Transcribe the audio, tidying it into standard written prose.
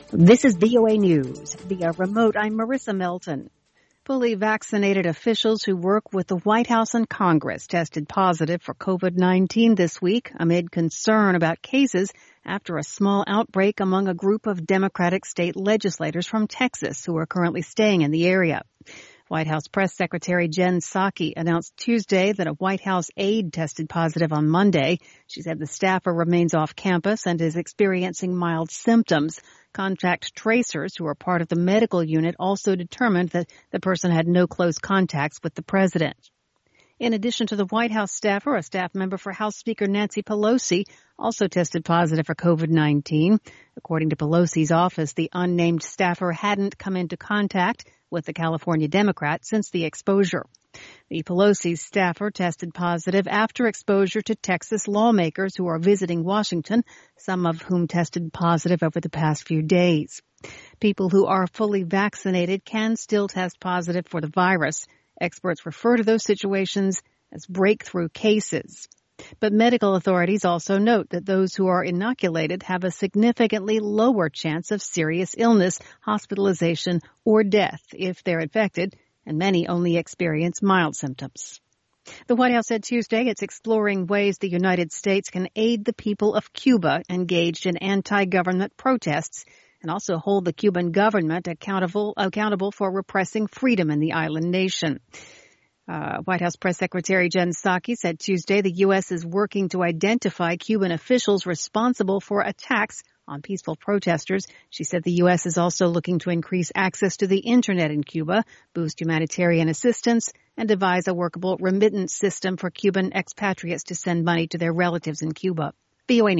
This is VOA News. Via remote, I'm Marissa Melton. Fully vaccinated officials who work with the White House and Congress tested positive for COVID-19 this week amid concern about cases after a small outbreak among a group of Democratic state legislators from Texas who are currently staying in the area. White House Press Secretary Jen Psaki announced Tuesday that a White House aide tested positive on Monday. She said the staffer remains off campus and is experiencing mild symptoms. Contact tracers who are part of the medical unit also determined that the person had no close contacts with the president. In addition to the White House staffer, a staff member for House Speaker Nancy Pelosi also tested positive for COVID-19. According to Pelosi's office, the unnamed staffer hadn't come into contact with the California Democrat since the exposure. The Pelosi staffer tested positive after exposure to Texas lawmakers who are visiting Washington, some of whom tested positive over the past few days. People who are fully vaccinated can still test positive for the virus. Experts refer to those situations as breakthrough cases. But medical authorities also note that those who are inoculated have a significantly lower chance of serious illness, hospitalization, or death if they're infected, and many only experience mild symptoms. The White House said Tuesday it's exploring ways the United States can aid the people of Cuba engaged in anti-government protests and also hold the Cuban government accountable for repressing freedom in the island nation. White House Press Secretary Jen Psaki said Tuesday the U.S. is working to identify Cuban officials responsible for attacks on peaceful protesters. She said the U.S. is also looking to increase access to the Internet in Cuba, boost humanitarian assistance, and devise a workable remittance system for Cuban expatriates to send money to their relatives in Cuba. VOA